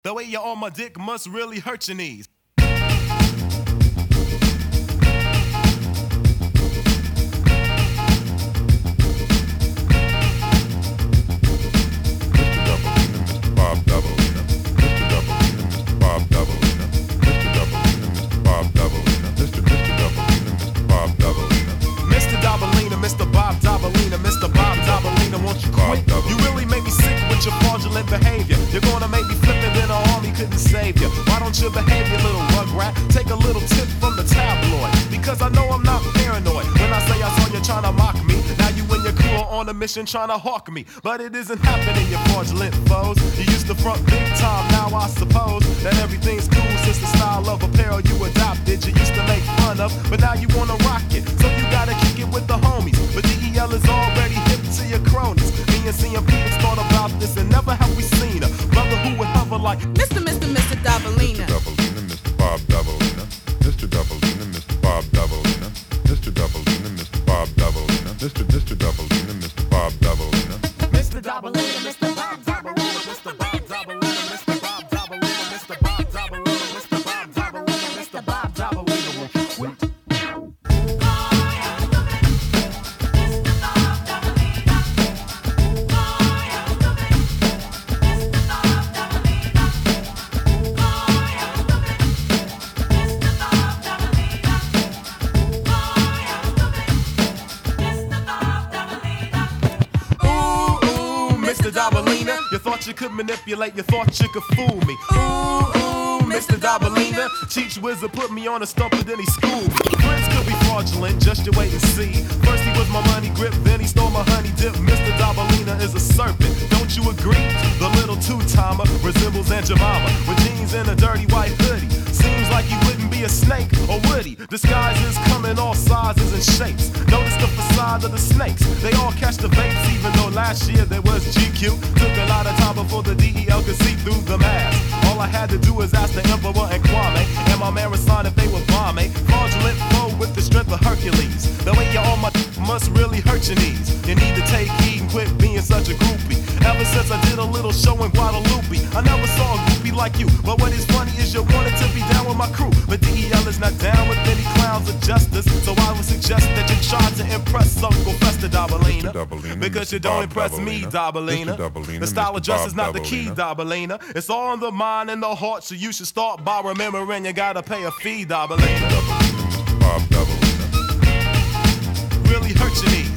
The way you're on my dick must really hurt your knees. You really make me sick with your fraudulent behavior. You're gonna make me flip and then an army couldn't save you. Why don't you behave, you little rugrat? Take a little tip from the tabloid. Because I know I'm not paranoid. When I say I saw you trying to mock me, now you and your crew are on a mission trying to hawk me. But it isn't happening, you fraudulent foes. You used to front big time, now I suppose that everything's cool since the style of apparel you adopted. You used to make fun of, but now you wanna rock it. So you gotta kick it with the homies. But DEL is already hip to your cronies. Me and CMP has thought about this and never have we seen a brother who would hover like Mr. Dabalina. Mr. Dabalina, Mr. Bob Dabalina. Mr. Dabalina, Mr. Bob Dabalina. Mr. Dabalina, Mr. Bob Dabalina. Mr. Dabalina, Mr. Bob Dabalina. Mr. Dabalina, Mr. Bob Dabalina, Mr. Bob Dabalina, Mr. Bob Dabalina, Mr. Bob Dabalina, Mr. Bob Dabalina, Mr. Bob Dabalina. Won't you quit? Mr. Dabalina, you thought you could manipulate, you thought you could fool me. Ooh, Mr. Dabalina, Cheech Wizard put me on a stump and then he schooled me. Friends could be fraudulent, just you wait and see. First he was my money grip, then he stole my honey dip. Mr. Dabalina is a serpent, don't you agree? The little two-timer resembles Aunt Jemima with jeans and a dirty white hoodie. Seems like he wouldn't be a snake, or would he? Disguises come in all sizes and shapes. Notice the facade of the snakes. They all catch the vapes, even though last year there was GQ. Took a lot of time before the DEL could see through the mask. All I had to do was ask the Emperor and Kwame and my man Rasan if they would bomb me. Fraudulent flow with the strength of Hercules. The way you're on my must really hurt your knees. You need to take heed and quit being such a groupie. Ever since I did a little show in Guadalupe, I never saw a groupie like you. But what is funny is you wanted to be down with my crew. But DEL is not down with any clowns of justice. So I would suggest that you try to impress Uncle Fester Dabalina. Because you don't impress me, Dabalina. The style of dress is not the key, Dabalina. It's all in the mind and the heart, so you should start by remembering you gotta pay a fee, Dabalina. Really hurt your knees.